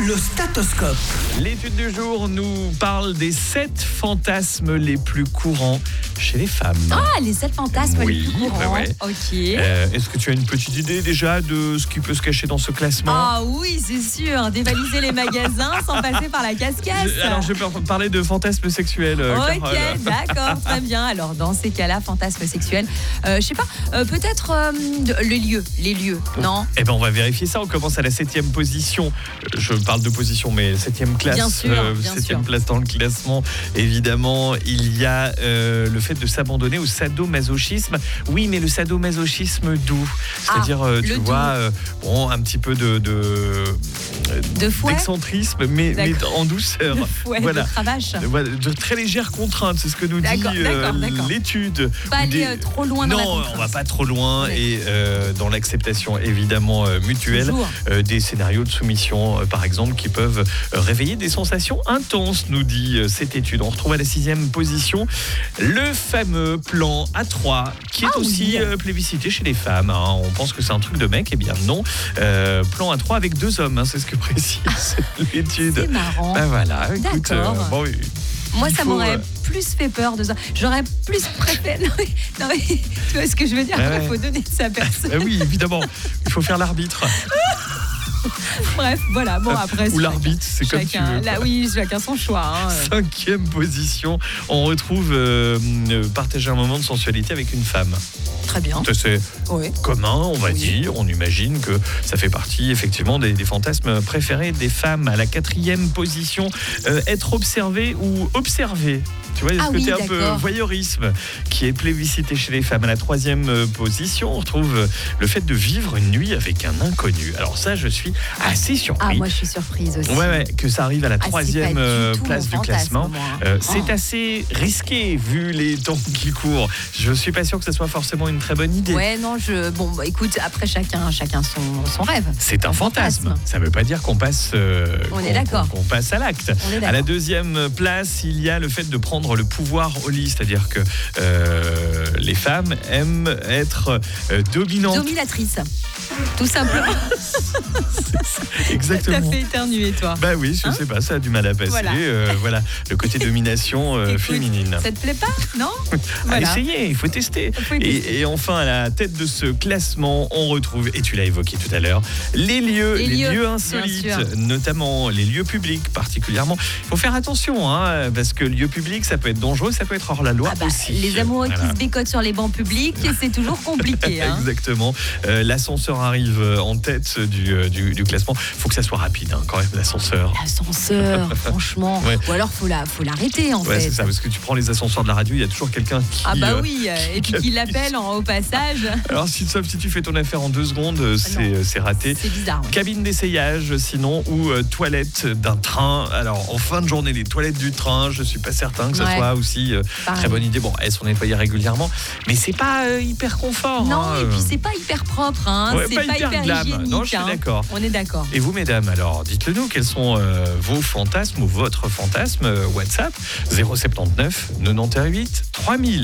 Le statoscope. L'étude du jour nous parle des 7 fantasmes les plus courants chez les femmes. Ah, les 7 fantasmes Oui, les plus courants. ouais. Ok. Est-ce que tu as une petite idée déjà de ce qui peut se cacher dans ce classement? Ah oui, c'est sûr. Dévaliser les magasins sans passer par la casse-casse. Alors, je vais parler de fantasmes sexuels, Ok, Carole. d'accord, très bien. Alors, dans ces cas-là, fantasme sexuel, je sais pas, peut-être les lieux, non? Eh ben, on va vérifier ça. On commence à la 7e position. Je parle de position, mais 7e classe. Bien sûr, bien 7e sûr. place dans le classement. Évidemment, il y a le fait de s'abandonner au sadomasochisme. Oui, mais le sadomasochisme doux. C'est-à-dire, tu le vois, bon, un petit peu De fouet, d'excentrisme, mais en douceur. de fouet, Voilà. de cravache. Voilà, de très légères contraintes, c'est ce que nous dit D'accord. l'étude. Pas aller trop loin dans la Non, contrainte. on va pas trop loin. Ouais. Et dans l'acceptation évidemment mutuelle, Toujours. des scénarios de soumission par exemple qui peuvent réveiller des sensations intenses, nous dit cette étude. On retrouve à la 6e position le fameux plan A3 qui est aussi plébiscité chez les femmes, hein. On pense que c'est un truc de mec, eh bien non. Plan A3 avec 2 hommes, hein, c'est ce que précise l'étude. C'est marrant. Ben voilà, écoute, D'accord. bon, Moi, il ça faut, m'aurait plus fait peur de ça. J'aurais plus préféré. Non, mais tu vois ce que je veux dire? Ouais. Il faut donner de sa personne. oui, évidemment, il faut faire l'arbitre. Bref, voilà. Bon, après. Ou l'arbitre, c'est comme tu chacun, veux. là, oui, chacun son choix. Hein. 5e position, on retrouve partager un moment de sensualité avec une femme. Très bien. Ça, c'est Oui. commun, on va dire. On imagine que ça fait partie effectivement des fantasmes préférés des femmes. À la 4e position, être observé ou observé. Tu vois, il y a ce côté un peu voyeurisme qui est plébiscité chez les femmes. À la 3e position, on retrouve le fait de vivre une nuit avec un inconnu. Alors ça, je suis assez surpris. Ah, moi, je suis surprise aussi. Ouais, que ça arrive à la 3e pas du tout place mon du fantasme, classement. moi. C'est assez risqué vu les temps qui courent. Je suis pas sûr que ce soit forcément une très bonne idée. Ouais, non, bon, bah, écoute, après chacun son rêve. C'est un fantasme. Ça ne veut pas dire qu'on passe, On est d'accord. qu'on passe à l'acte. On est À la d'accord. 2e place, il y a le fait de prendre le pouvoir au lit, c'est-à-dire que les femmes aiment être dominantes. Dominatrice. Tout simplement. Exactement. T'as fait éternuer, toi. Bah oui, je sais pas, ça a du mal à passer. Voilà. Voilà, le côté domination Écoute, féminine. Ça te plaît pas? Non? À essayer, il faut tester. Faut essayer. Et enfin, à la tête de ce classement, on retrouve, et tu l'as évoqué tout à l'heure, les lieux insolites, bien sûr. notamment les lieux publics particulièrement. Il faut faire attention, hein, parce que lieu public, ça peut être dangereux, ça peut être hors la loi aussi. Les amoureux Voilà. qui se bécotent sur les bancs publics, c'est toujours compliqué. Hein. Exactement. L'ascenseur arrive en tête du classement. Il faut que ça soit rapide, hein, quand même, l'ascenseur. L'ascenseur, franchement. Ouais. Ou alors, faut l'arrêter, en Ouais, fait. c'est ça, parce que tu prends les ascenseurs de la radio, il y a toujours quelqu'un qui... Ah bah oui, et puis qui l'appelle en haut passage. Alors, sauf si tu fais ton affaire en 2 secondes, c'est raté. C'est bizarre. Ouais. Cabine d'essayage, sinon, ou toilette d'un train. Alors, en fin de journée, les toilettes du train, je suis pas certain que ça soit aussi très bonne idée. Bon, elles sont nettoyées régulièrement, mais c'est pas hyper confort. Non, hein. et puis c'est pas hyper propre, hein. Ouais, c'est pas pas hyper glam. hygiénique. Non, je suis d'accord. On est d'accord. Et vous, mesdames, alors, dites-le nous, quels sont vos fantasmes ou votre fantasme WhatsApp 079 98 3000.